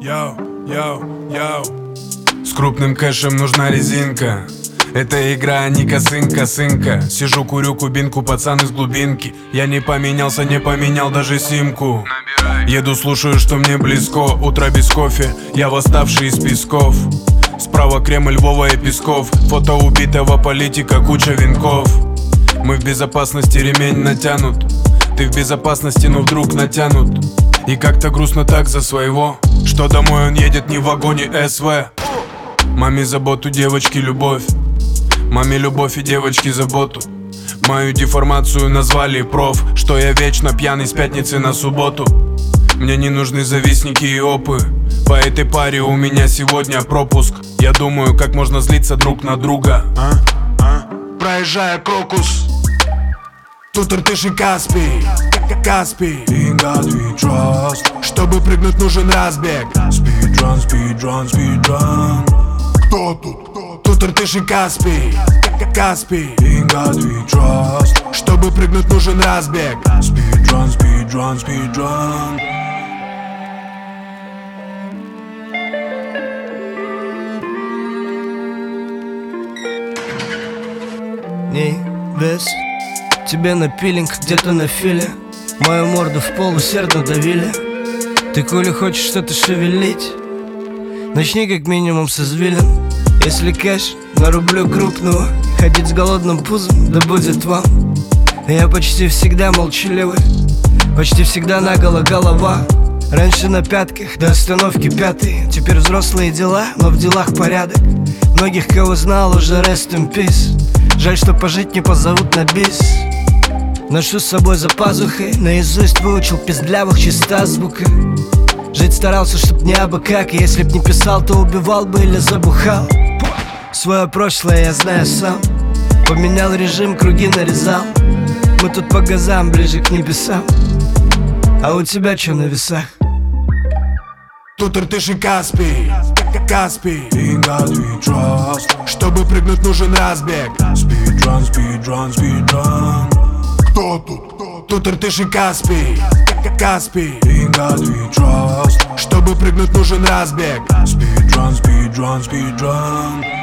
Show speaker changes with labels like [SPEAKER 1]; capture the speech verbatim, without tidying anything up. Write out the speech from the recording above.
[SPEAKER 1] Йоу, йоу, йоу. С крупным кэшем нужна резинка. Это игра, не косынка-сынка. Сижу, курю кубинку, пацан из глубинки. Я не поменялся, не поменял даже симку. Еду, слушаю, что мне близко. Утро без кофе, я восставший из песков. Справа Кремль, Львова и Песков. Фото убитого политика, куча венков. Мы в безопасности, ремень натянут. Ты в безопасности, но вдруг натянут. И как-то грустно так за своего, что домой он едет не в вагоне СВ. Маме заботу, девочки любовь. Маме любовь и девочки заботу. Мою деформацию назвали проф. Что я вечно пьяный с пятницы на субботу. Мне не нужны завистники и опы. По этой паре у меня сегодня пропуск. Я думаю, как можно злиться друг на друга, а? А? Проезжая Крокус. Тут Иртыш и Каспий, Каспий. In God we trust. Чтобы прыгнуть, нужен разбег. Speedrun, speedrun, speedrun. Кто тут? Тут Иртыш и Каспий, Каспий. In God we trust. Чтобы прыгнуть, нужен разбег. Speedrun, speedrun, speedrun.
[SPEAKER 2] Ней, без тебе на пилинг, где-то на филе. Мою морду в пол усердно давили. Ты коли хочешь что-то шевелить, начни как минимум с извилин. Если кэш, нарублю крупного. Ходить с голодным пузом, да будет вам. Я почти всегда молчаливый, почти всегда наголо голова. Раньше на пятках, до остановки пятой. Теперь взрослые дела, но в делах порядок. Многих, кого знал, уже rest in peace. Жаль, что пожить не позовут на бис. Ношу с собой за пазухой, наизусть выучил пиздлявых чиста звука. Жить старался, чтоб не абы как. И если б не писал, то убивал бы или забухал. Свое прошлое я знаю сам. Поменял режим, круги нарезал. Мы тут по газам, ближе к небесам. А у тебя чё на весах?
[SPEAKER 1] Тут Иртыш и Каспий, Каспий. In God we trust. Чтобы прыгнуть, нужен разбег. Speedrun, speedrun, speedrun. Кто тут? Тут Иртыш и Каспий, Каспий. In God we trust. Чтобы прыгнуть, нужен разбег. Speedrun, speedrun, speedrun.